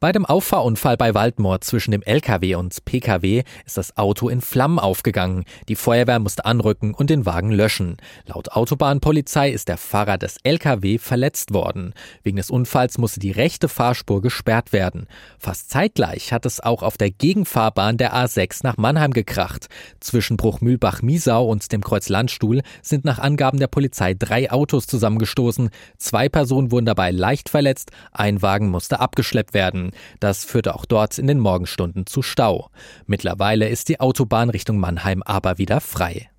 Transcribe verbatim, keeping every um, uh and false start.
Bei dem Auffahrunfall bei Waldmoor zwischen dem L K W und P K W ist das Auto in Flammen aufgegangen. Die Feuerwehr musste anrücken und den Wagen löschen. Laut Autobahnpolizei ist der Fahrer des L K W verletzt worden. Wegen des Unfalls musste die rechte Fahrspur gesperrt werden. Fast zeitgleich hat es auch auf der Gegenfahrbahn der A sechs nach Mannheim gekracht. Zwischen Bruchmühlbach-Miesau und dem Kreuz Landstuhl sind nach Angaben der Polizei drei Autos zusammengestoßen. Zwei Personen wurden dabei leicht verletzt, ein Wagen musste abgeschleppt werden. Das führte auch dort in den Morgenstunden zu Stau. Mittlerweile ist die Autobahn Richtung Mannheim aber wieder frei.